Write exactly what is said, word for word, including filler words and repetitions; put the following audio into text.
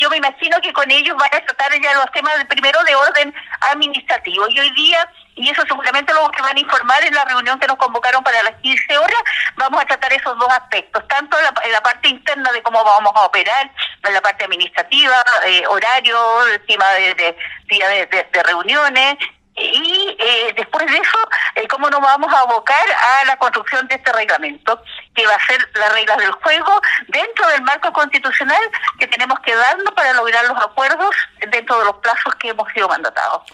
yo me imagino que con ellos van a tratar ya los temas de, primero de orden administrativo. Y hoy día, y eso seguramente lo que van a informar en la reunión que nos convocaron para las quince horas, vamos a tratar esos dos aspectos, tanto en la, en la parte interna de cómo vamos a operar, en la parte administrativa, eh, horario, el tema de, de, de, de, de reuniones, y eh, después de eso, eh, cómo nos vamos a abocar a la construcción de este reglamento, que va a ser las reglas del juego dentro del marco constitucional que tenemos que darnos para lograr los acuerdos dentro de los plazos que hemos sido mandatados.